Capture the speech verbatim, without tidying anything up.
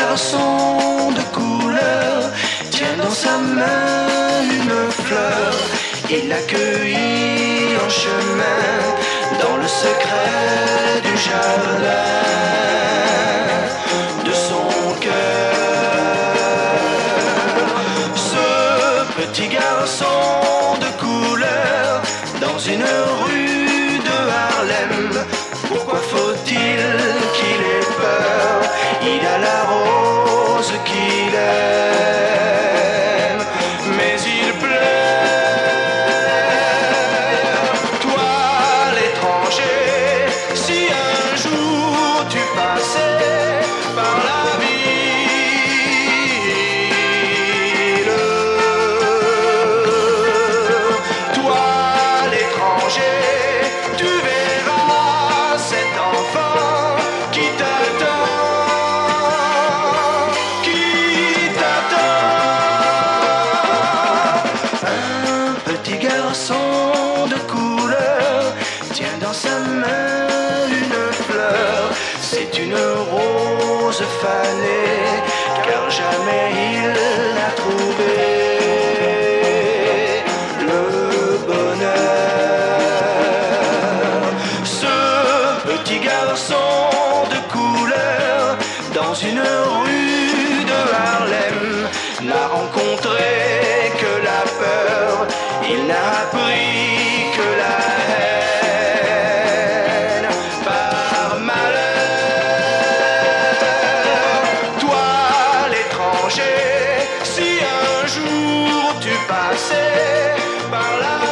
garçon de couleur tient dans sa main une fleur. Il l'accueillit en chemin dans le secret du jardin de son cœur. Ce petit garçon de couleur dans une rue de Harlem, pourquoi faut-il qu'il ait peur? Il a la rose qu'il aime, mais il pleure. Toi l'étranger, si un jour tu passais par la ville, toi l'étranger, tu verras cet enfant qui t'attend, qui t'attend. Un petit garçon de couleur tient dans sa main une fleur. C'est une rose fanée, car jamais il n'a trouvé le bonheur. Ce petit garçon de couleur dans une rue de Harlem n'a rencontré que la peur, il n'a appris que la haine. Par malheur, toi l'étranger, si un jour tu passais par là